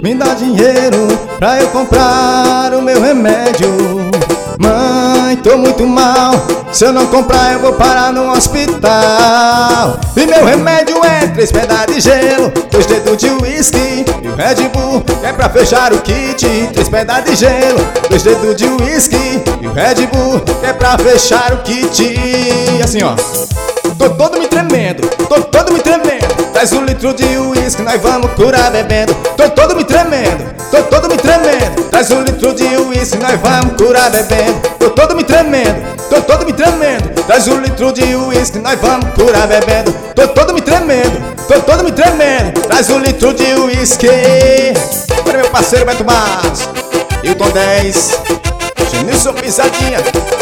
me dá dinheiro pra eu comprar o meu remédio. Mãe, tô muito mal, se eu não comprar eu vou parar no hospital. E meu remédio é 3 pedras de gelo, 2 dedos de uísque e o Red Bull, que é pra fechar o kit. 3 pedras de gelo, 2 dedos de uísque e o Red Bull, que é pra fechar o kit. Assim ó, tô todo me tremendo, tô todo me tremendo. Traz 1 litro de uísque, nós vamos curar bebendo. Tô todo me tremendo, tô todo me tremendo. Traz 1 litro de uísque, nós vamos curar bebendo. Tô todo me tremendo, tô todo me tremendo. Traz 1 litro de uísque, nós vamos curar bebendo. Tô todo me tremendo, tô todo me tremendo. Traz 1 litro de uísque. Para meu parceiro Beto Barros, Hilton 10, Genilson Pisadinha.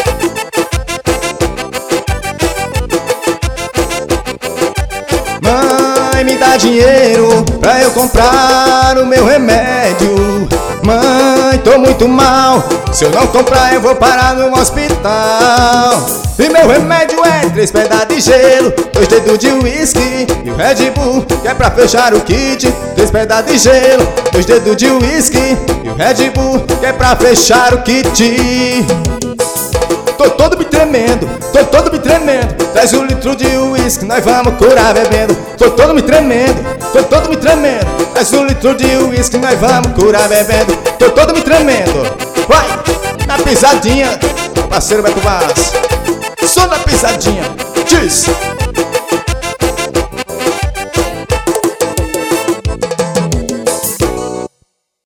Mãe, me dá dinheiro pra eu comprar o meu remédio. Mãe, tô muito mal, se eu não comprar eu vou parar no hospital. E meu remédio é 3 pedras de gelo, 2 dedos de uísque e o Red Bull, que é pra fechar o kit. 3 pedras de gelo, 2 dedos de uísque e o Red Bull, que é pra fechar o kit. Tô todo me tremendo, tô todo me tremendo. Traz 1 litro de uísque, nós vamos curar bebendo. Tô todo me tremendo, tô todo me tremendo. Traz 1 litro de uísque, nós vamos curar bebendo. Tô todo me tremendo. Vai, na pisadinha, parceiro Beto Barros. Só na pisadinha, diz.